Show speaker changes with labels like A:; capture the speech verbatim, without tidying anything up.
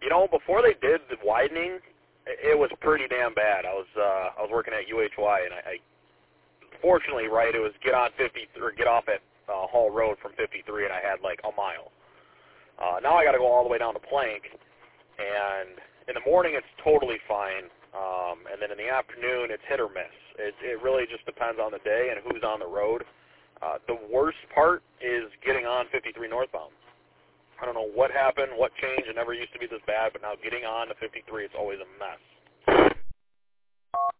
A: know, before they did the widening, it was pretty damn bad. I was uh, I was working at U H Y, and I, I fortunately, right, it was get on fifty or get off at uh, Hall Road from fifty-three, and I had like a mile. Uh, now I got to go all the way down to Plank, and in the morning it's totally fine, um, and then in the afternoon it's hit or miss. It, it really just depends on the day and who's on the road. Uh, the worst part is getting on fifty-three northbound. I don't know what happened, what changed. It never used to be this bad, but now getting on to fifty-three, it's always a mess.